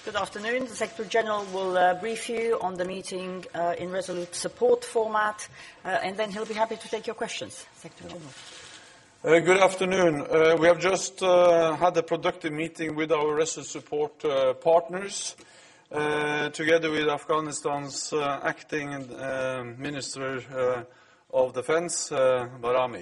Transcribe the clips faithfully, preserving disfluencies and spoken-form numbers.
Good afternoon. The Secretary General will uh, brief you on the meeting uh, in resolute support format, uh, and then he'll be happy to take your questions. Secretary General. Uh, good afternoon. Uh, we have just uh, had a productive meeting with our resolute support uh, partners, uh, together with Afghanistan's uh, acting uh, Minister uh, of Defense, uh, Barami.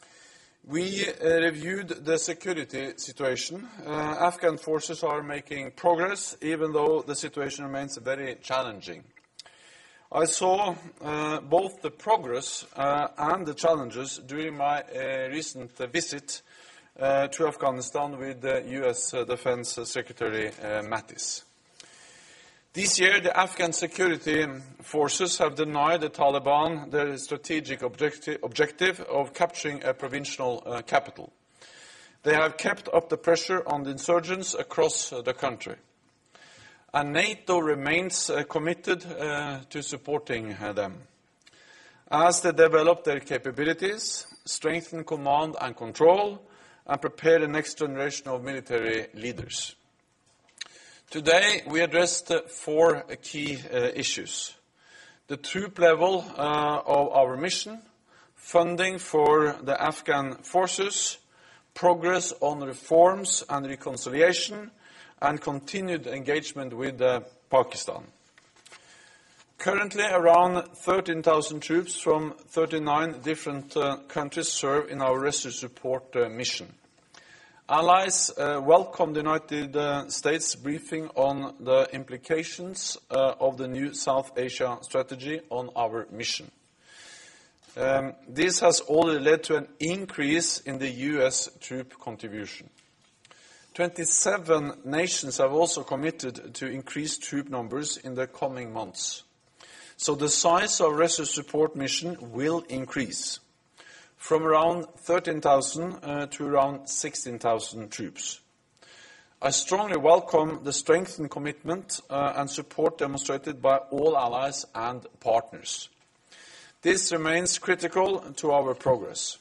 We uh, reviewed the security situation. Uh, Afghan forces are making progress, even though the situation remains very challenging. I saw uh, both the progress uh, and the challenges during my uh, recent uh, visit uh, to Afghanistan with the U S Uh, Defense Secretary uh, Mattis. This year, the Afghan security forces have denied the Taliban their strategic objective, objective of capturing a provincial uh, capital. They have kept up the pressure on the insurgents across uh, the country. And NATO remains uh, committed uh, to supporting uh, them as they develop their capabilities, strengthen command and control, and prepare the next generation of military leaders. Today, we addressed uh, four uh, key uh, issues. The troop level uh, of our mission, funding for the Afghan forces, progress on reforms and reconciliation, and continued engagement with uh, Pakistan. Currently, around thirteen thousand troops from thirty-nine different uh, countries serve in our resolute support uh, mission. Allies uh, welcomed the United uh, States briefing on the implications uh, of the new South Asia strategy on our mission. Um, this has already led to an increase in the U S troop contribution. twenty-seven nations have also committed to increase troop numbers in the coming months. So the size of resolute support mission will increase from around thirteen thousand uh, to around sixteen thousand troops. I strongly welcome the strength and commitment uh, and support demonstrated by all allies and partners. This remains critical to our progress.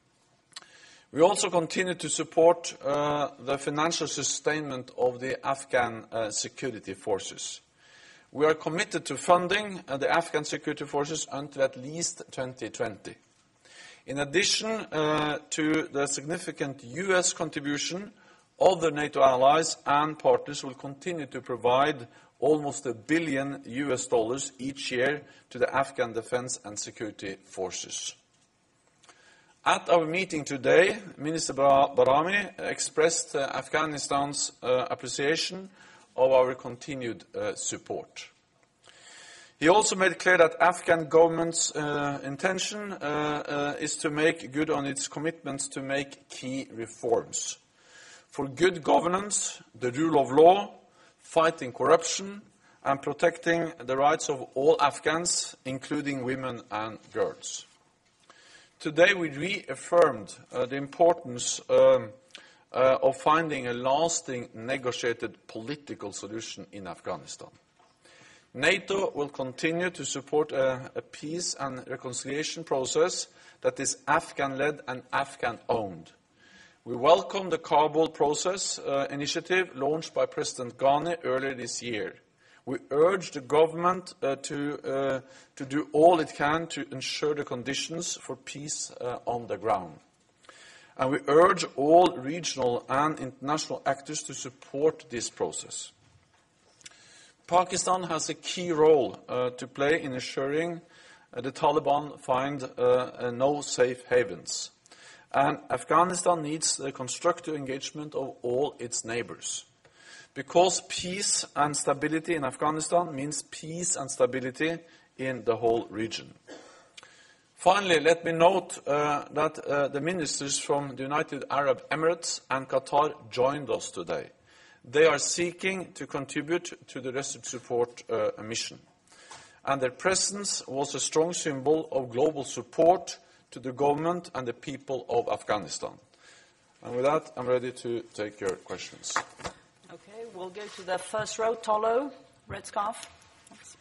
We also continue to support uh, the financial sustainment of the Afghan uh, security forces. We are committed to funding uh, the Afghan security forces until at least twenty twenty. In addition uh, to the significant U S contribution, other NATO allies and partners will continue to provide almost a billion U S dollars each year to the Afghan defense and security forces. At our meeting today, Minister Barami expressed uh, Afghanistan's uh, appreciation of our continued uh, support. He also made clear that Afghan government's uh, intention uh, uh, is to make good on its commitments to make key reforms for good governance, the rule of law, fighting corruption, and protecting the rights of all Afghans, including women and girls. Today we reaffirmed uh, the importance um, uh, of finding a lasting negotiated political solution in Afghanistan. NATO will continue to support a, a peace and reconciliation process that is Afghan-led and Afghan-owned. We welcome the Kabul Process uh, initiative launched by President Ghani earlier this year. We urge the government uh, to, uh, to do all it can to ensure the conditions for peace uh, on the ground. And we urge all regional and international actors to support this process. Pakistan has a key role uh, to play in ensuring uh, the Taliban find uh, uh, no safe havens. And Afghanistan needs the constructive engagement of all its neighbors. Because peace and stability in Afghanistan means peace and stability in the whole region. Finally, let me note uh, that uh, the ministers from the United Arab Emirates and Qatar joined us today. They are seeking to contribute to the resolute support uh, mission. And their presence was a strong symbol of global support to the government and the people of Afghanistan. And with that, I'm ready to take your questions. Okay, we'll go to the first row. Tolo, red scarf. Thanks.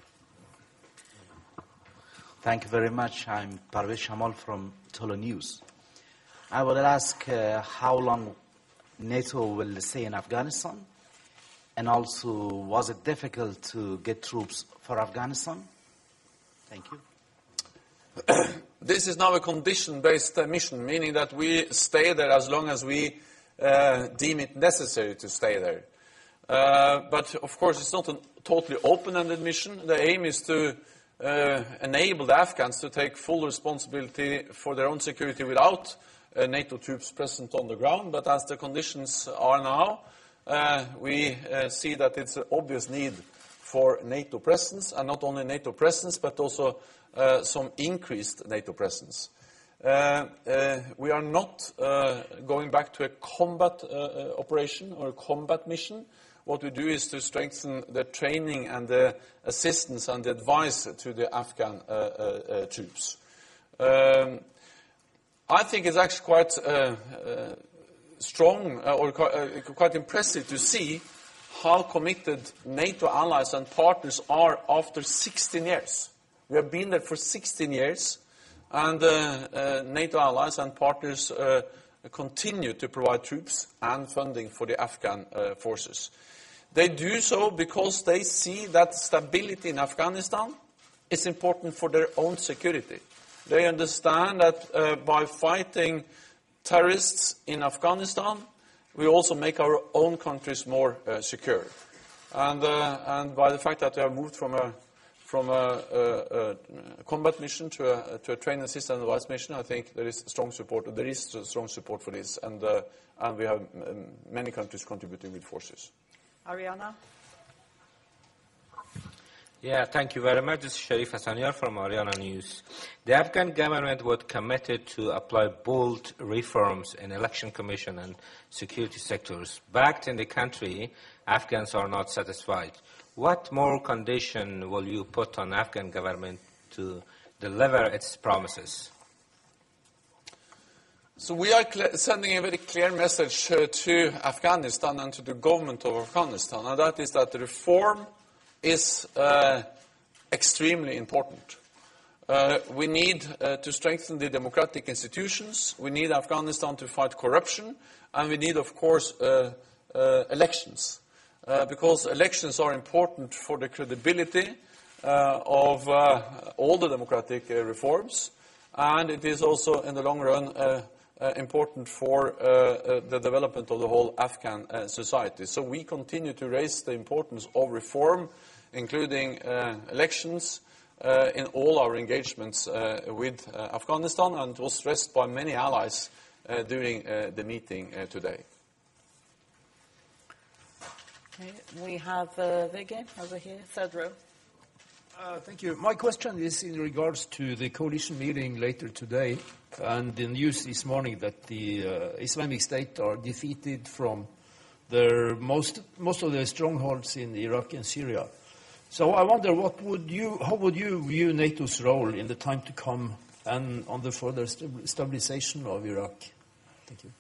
Thank you very much. I'm Parvez Shamal from Tolo News. I will ask uh, how long NATO will stay in Afghanistan, And also, was it difficult to get troops for Afghanistan? Thank you. This is now a condition-based uh, mission, meaning that we stay there as long as we uh, deem it necessary to stay there. Uh, but, of course, it's not a totally open-ended mission. The aim is to uh, enable the Afghans to take full responsibility for their own security without uh, NATO troops present on the ground. But as the conditions are now, uh, we uh, see that it's an obvious need for NATO presence, and not only NATO presence, but also uh, some increased NATO presence. Uh, uh, we are not uh, going back to a combat uh, uh, operation or a combat mission. What we do is to strengthen the training and the assistance and the advice to the Afghan uh, uh, uh, troops. Um, I think it's actually quite uh, uh, strong uh, or quite, uh, quite impressive to see how committed NATO allies and partners are after sixteen years. We have been there for sixteen years, and uh, uh, NATO allies and partners uh, continue to provide troops and funding for the Afghan uh, forces. They do so because they see that stability in Afghanistan is important for their own security. They understand that uh, by fighting terrorists in Afghanistan, we also make our own countries more uh, secure. And, uh, and by the fact that we have moved from a, from a, a, a combat mission to a, to a train, assist, and advise mission, I think there is strong support. There is strong support for this, and, uh, and we have um, many countries contributing with forces. Ariana? Yeah, thank you very much. This is Sharif Hassaniar from Ariana News. The Afghan government was committed to apply bold reforms in election commission and security sectors. Back in the country, Afghans are not satisfied. What more condition will you put on Afghan government to deliver its promises? So we are sending a very clear message uh, to Afghanistan and to the government of Afghanistan, and that is that reform is uh, extremely important. Uh, we need uh, to strengthen the democratic institutions, we need Afghanistan to fight corruption, and we need, of course, uh, uh, elections. Uh, because elections are important for the credibility uh, of uh, all the democratic uh, reforms, and it is also, in the long run, uh, uh, important for uh, uh, the development of the whole Afghan uh, society. So we continue to raise the importance of reform, including uh, elections, uh, in all our engagements uh, with uh, Afghanistan, and it was stressed by many allies uh, during uh, the meeting uh, today. Okay, we have uh, Vege over here, third row. Uh, thank you. My question is in regards to the coalition meeting later today, and the news this morning that the uh, Islamic State are defeated from their most most of their strongholds in Iraq and Syria. So I wonder, what would you, how would you view NATO's role in the time to come and on the further stabilization of Iraq? Thank you.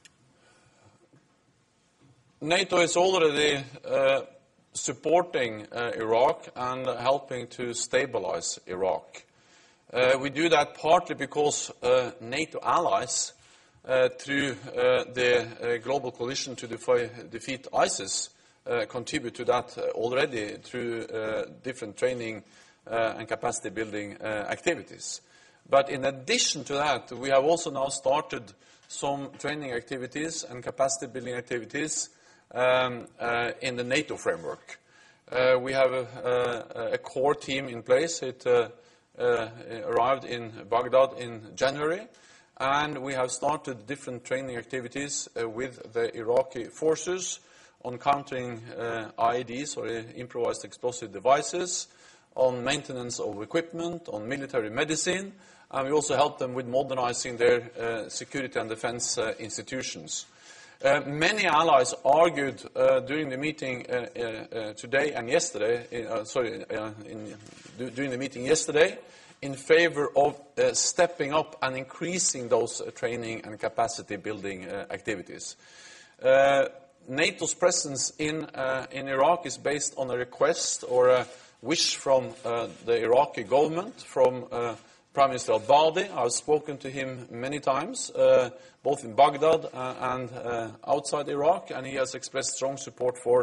NATO is already uh, supporting uh, Iraq and helping to stabilize Iraq. Uh, we do that partly because uh, NATO allies, uh, through uh, the uh, global coalition to defy, defeat ISIS, uh, contribute to that already through uh, different training uh, and capacity building uh, activities. But in addition to that, we have also now started some training activities and capacity building activities um, uh, in the NATO framework. Uh, we have a, a, a core team in place. It uh, uh, arrived in Baghdad in January, and we have started different training activities uh, with the Iraqi forces on countering uh, I E Ds, or uh, improvised explosive devices, on maintenance of equipment, on military medicine, and we also help them with modernizing their uh, security and defense uh, institutions. Uh, many allies argued uh, during the meeting uh, uh, uh, today and yesterday, uh, sorry, uh, in, during the meeting yesterday, in favor of uh, stepping up and increasing those uh, training and capacity building uh, activities. Uh, NATO's presence in, uh, in Iraq is based on a request or a wish from uh, the Iraqi government, from uh, Prime Minister al-Badi. I've spoken to him many times, uh, both in Baghdad uh, and uh, outside Iraq, and he has expressed strong support for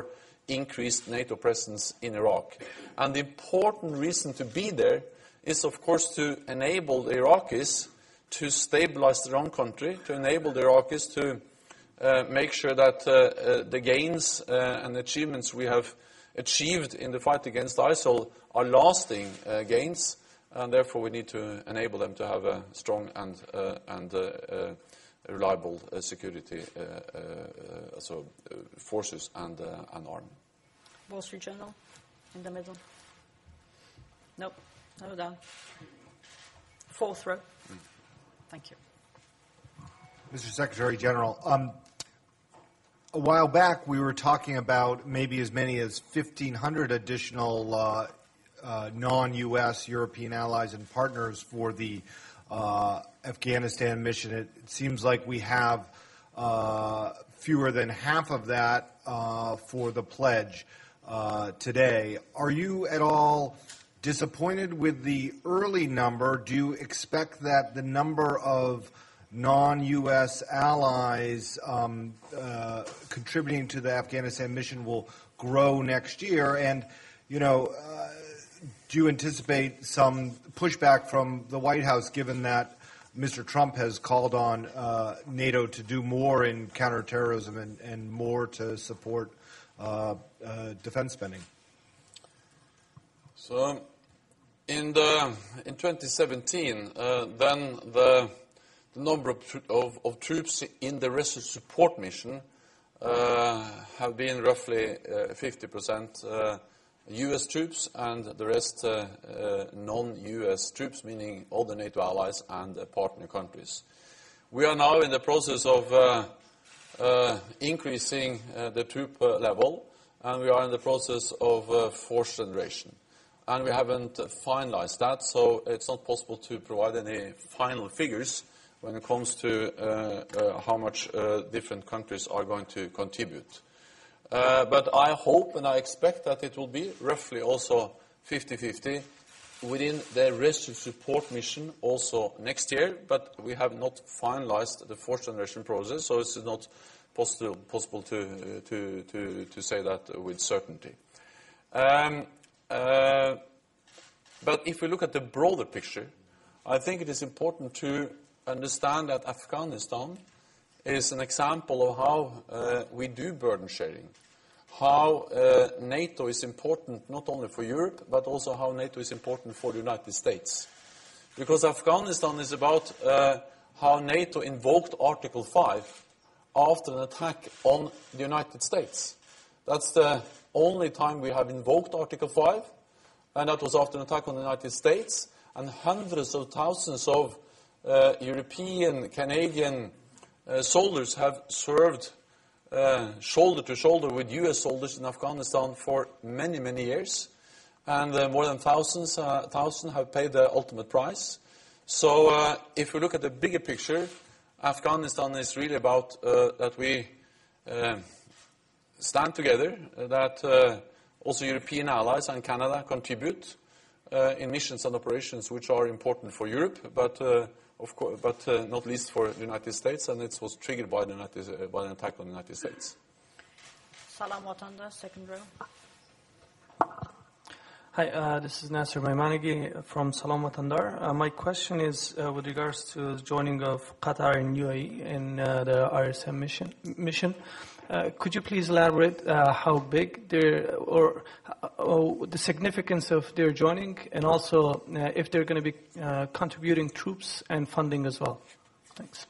increased NATO presence in Iraq. And the important reason to be there is, of course, to enable the Iraqis to stabilize their own country, to enable the Iraqis to uh, make sure that uh, uh, the gains uh, and achievements we have achieved in the fight against ISIL are lasting uh, gains, and therefore we need to enable them to have a strong and, uh, and uh, uh, reliable uh, security uh, uh, so, uh, forces and, uh, and army. Wall Street Journal, in the middle. Nope, no down. Fourth row. Mm. Thank you. Mister Secretary General, um, a while back we were talking about maybe as many as fifteen hundred additional uh, uh, non-U S European allies and partners for the uh, Afghanistan mission. It, it seems like we have uh, fewer than half of that uh, for the pledge uh, today. Are you at all disappointed with the early number? Do you expect that the number of non-U S allies um, uh, contributing to the Afghanistan mission will grow next year? And, you know, uh, do you anticipate some pushback from the White House, given that Mister Trump has called on uh, NATO to do more in counterterrorism and, and more to support uh, uh, defense spending? So, in the in twenty seventeen, uh, then the the number of, of, of troops in the Resolute Support mission uh, have been roughly uh, fifty percent uh, U S troops and the rest uh, uh, non-U S troops, meaning all the NATO allies and uh, partner countries. We are now in the process of uh, uh, increasing uh, the troop uh, level, and we are in the process of uh, force generation. And we haven't finalized that, so it's not possible to provide any final figures when it comes to uh, uh, how much uh, different countries are going to contribute. Uh, but I hope and I expect that it will be roughly also fifty fifty within the Resolute Support mission also next year, but we have not finalized the fourth generation process, so it's not possible, possible to, uh, to, to, to say that with certainty. Um, uh, but if we look at the broader picture, I think it is important to understand that Afghanistan is an example of how uh, we do burden sharing, how uh, NATO is important not only for Europe, but also how NATO is important for the United States. Because Afghanistan is about uh, how NATO invoked Article five after an attack on the United States. That's the only time we have invoked Article five, and that was after an attack on the United States, and hundreds of thousands of Uh, European, Canadian uh, soldiers have served uh, shoulder to shoulder with U S soldiers in Afghanistan for many, many years. And uh, more than thousands, uh, thousand have paid the ultimate price. So uh, if we look at the bigger picture, Afghanistan is really about uh, that we uh, stand together, uh, that uh, also European allies and Canada contribute uh, in missions and operations which are important for Europe, but uh, Of course, but uh, not least for the United States, and it was triggered by the United, uh, by an attack on the United States. Salam Watanda, second row. Hi, uh, this is Nasser Maimanigi from Salam Watandar. Uh, my question is uh, with regards to the joining of Qatar and U A E in uh, the R S M mission. mission. Uh, could you please elaborate uh, how big their, or uh, the significance of their joining, and also uh, if they're going to be uh, contributing troops and funding as well? Thanks.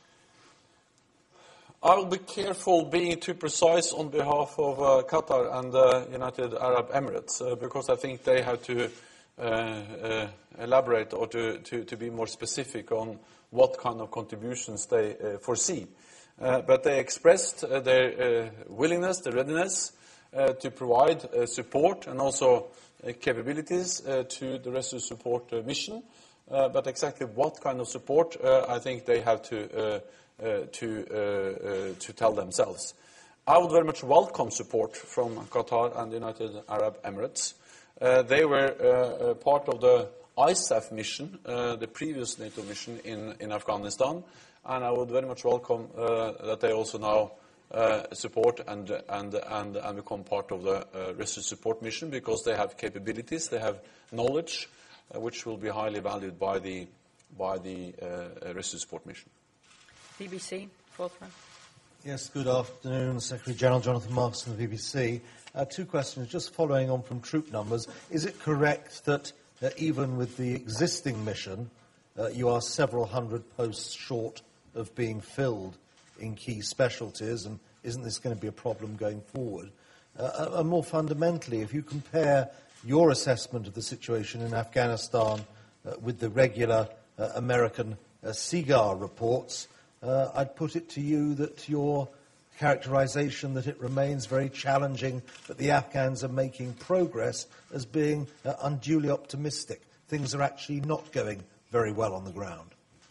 I will be careful being too precise on behalf of uh, Qatar and the uh, United Arab Emirates, uh, because I think they have to uh, uh, elaborate or to, to, to be more specific on what kind of contributions they uh, foresee. Uh, but they expressed uh, their uh, willingness, their readiness uh, to provide uh, support and also uh, capabilities uh, to the Resolute Support uh, mission. Uh, but exactly what kind of support, uh, I think they have to uh, uh, to uh, uh, to tell themselves. I would very much welcome support from Qatar and the United Arab Emirates. Uh, they were uh, uh, part of the I S A F mission, uh, the previous NATO mission in, in Afghanistan. And I would very much welcome uh, that they also now uh, support and, and, and, and become part of the uh, rescue support mission, because they have capabilities, they have knowledge, uh, which will be highly valued by the, by the uh, rescue support mission. B B C, fourth row. Yes, good afternoon, Secretary General Jonathan Marks from the B B C. Uh, two questions, just following on from troop numbers. Is it correct that uh, even with the existing mission, uh, you are several hundred posts short of being filled in key specialties, and isn't this going to be a problem going forward? Uh, and more fundamentally, if you compare your assessment of the situation in Afghanistan uh, with the regular uh, American uh, SIGAR reports, uh, I'd put it to you that your characterization that it remains very challenging, that the Afghans are making progress, as being uh, unduly optimistic. Things are actually not going very well on the ground.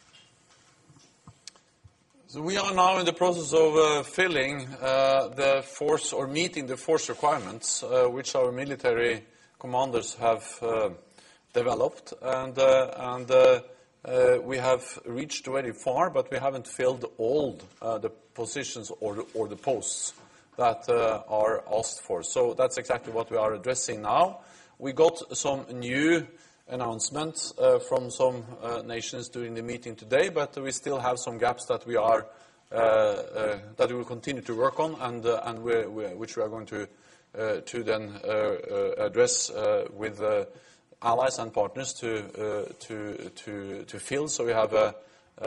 So we are now in the process of uh, filling uh, the force, or meeting the force requirements, uh, which our military commanders have uh, developed, and, uh, and uh, uh, we have reached very far, but we haven't filled all uh, the positions or the, or the posts that uh, are asked for. So that's exactly what we are addressing now. We got some new announcements uh, from some uh, nations during the meeting today, but we still have some gaps that we are uh, uh, that we will continue to work on, and uh, and we're, we're, which we are going to uh, to then uh, uh, address uh, with uh, allies and partners to uh, to to to fill. So we have a,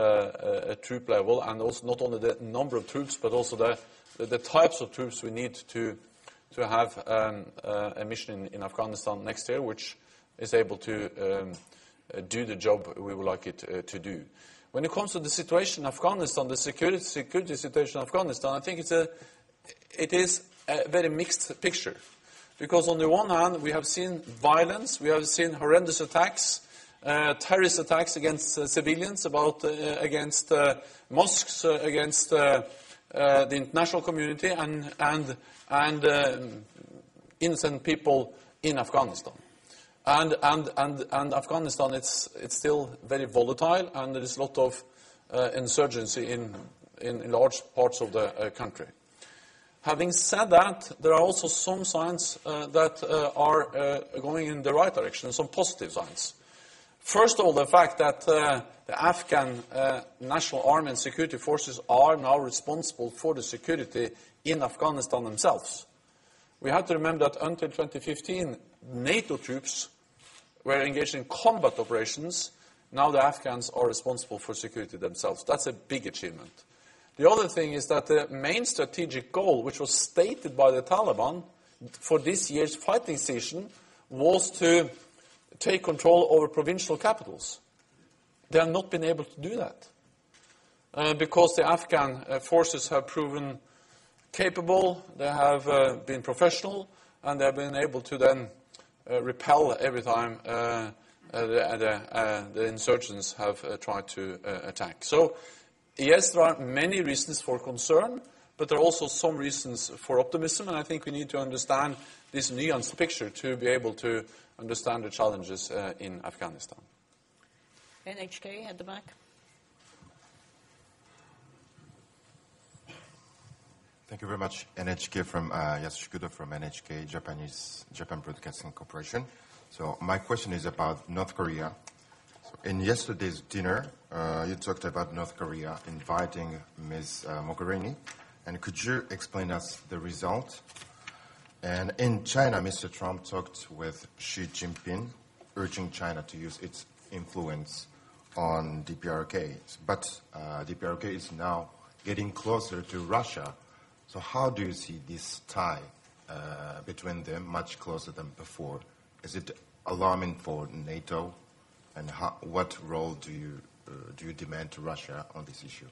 a, a troop level, and also not only the number of troops, but also the the, the types of troops we need to to have um, uh, a mission in, in Afghanistan next year, which is able to um, uh, do the job we would like it uh, to do. When it comes to the situation in Afghanistan, the security, security situation in Afghanistan, I think it's a, it is a very mixed picture. Because on the one hand, we have seen violence, we have seen horrendous attacks, uh, terrorist attacks against uh, civilians, about, uh, against uh, mosques, uh, against uh, uh, the international community, and, and, and uh, innocent people in Afghanistan. And, and, and, and Afghanistan, it's, it's still very volatile, and there is a lot of uh, insurgency in, in, in large parts of the uh, country. Having said that, there are also some signs uh, that uh, are uh, going in the right direction, some positive signs. First of all, the fact that uh, the Afghan uh, National Army and Security Forces are now responsible for the security in Afghanistan themselves. We have to remember that until twenty fifteen, NATO troops were engaged in combat operations. Now the Afghans are responsible for security themselves. That's a big achievement. The other thing is that the main strategic goal, which was stated by the Taliban for this year's fighting season, was to take control over provincial capitals. They have not been able to do that uh, because the Afghan uh, forces have proven capable, they have uh, been professional, and they have been able to then Uh, repel every time uh, uh, the, the, uh, the insurgents have uh, tried to uh, attack. So, yes, there are many reasons for concern, but there are also some reasons for optimism, and I think we need to understand this nuanced picture to be able to understand the challenges uh, in Afghanistan. N H K at the back. Thank you very much. N H K from uh, Yasushikudo from N H K, Japanese Japan Broadcasting Corporation. So my question is about North Korea. So in yesterday's dinner, uh, you talked about North Korea inviting Miz Uh, Mogherini, and could you explain us the result? And in China, Mister Trump talked with Xi Jinping, urging China to use its influence on D P R K. But uh, D P R K is now getting closer to Russia. So how do you see this tie uh, between them much closer than before? Is it alarming for NATO? And how, what role do you, uh, do you demand to Russia on this issue?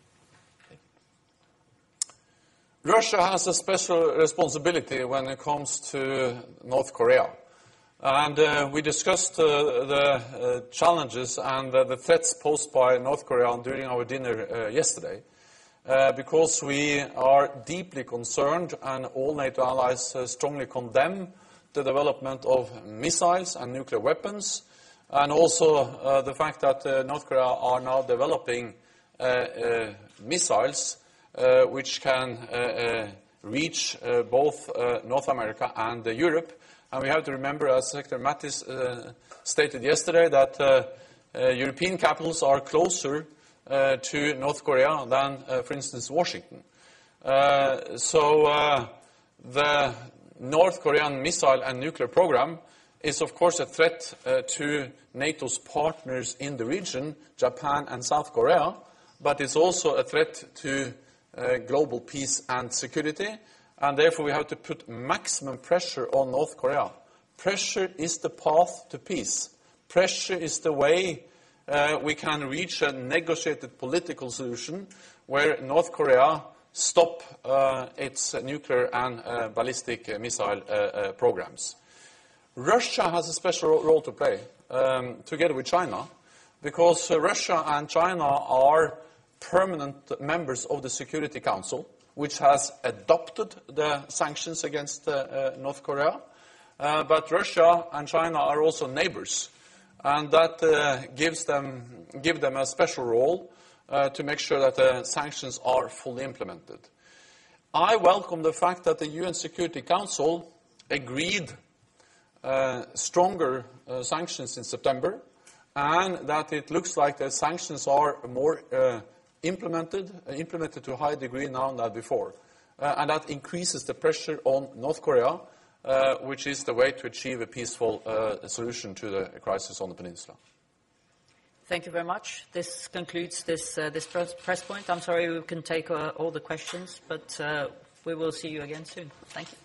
Russia has a special responsibility when it comes to North Korea. And uh, we discussed uh, the uh, challenges and uh, the threats posed by North Korea during our dinner uh, yesterday. Uh, because we are deeply concerned, and all NATO allies uh, strongly condemn the development of missiles and nuclear weapons, and also uh, the fact that uh, North Korea are now developing uh, uh, missiles uh, which can uh, uh, reach uh, both uh, North America and uh, Europe. And we have to remember, as Secretary Mattis uh, stated yesterday, that uh, uh, European capitals are closer uh, to North Korea than, uh, for instance, Washington. Uh, so uh, the North Korean missile and nuclear program is, of course, a threat uh, to NATO's partners in the region, Japan and South Korea, but it's also a threat to uh, global peace and security, and therefore we have to put maximum pressure on North Korea. Pressure is the path to peace. Pressure is the way uh, we can reach a negotiated political solution where North Korea stop uh, its nuclear and uh, ballistic uh, missile uh, uh, programs. Russia has a special role to play, um, together with China, because uh, Russia and China are permanent members of the Security Council, which has adopted the sanctions against uh, uh, North Korea. Uh, but Russia and China are also neighbors, and that uh, gives them, give them a special role uh, to make sure that the sanctions are fully implemented. I welcome the fact that the U N Security Council agreed Uh, stronger uh, sanctions in September, and that it looks like the sanctions are more uh, implemented, uh, implemented to a higher degree now than before. Uh, and that increases the pressure on North Korea, uh, which is the way to achieve a peaceful uh, solution to the crisis on the peninsula. Thank you very much. This concludes this, uh, this press, press point. I'm sorry we can take uh, all the questions, but uh, we will see you again soon. Thank you.